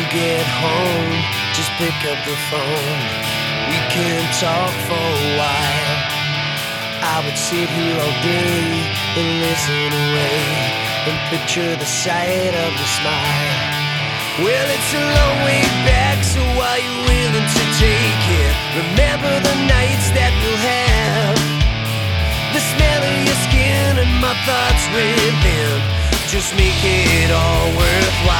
get home, just pick up the phone. We can talk for a while. I would sit here all day and listen away and picture the sight of your smile. Well, it's a long way back, so are you willing to take it? Remember the nights that we'll have, the smell of your skin and my thoughts within. Just make it all worthwhile.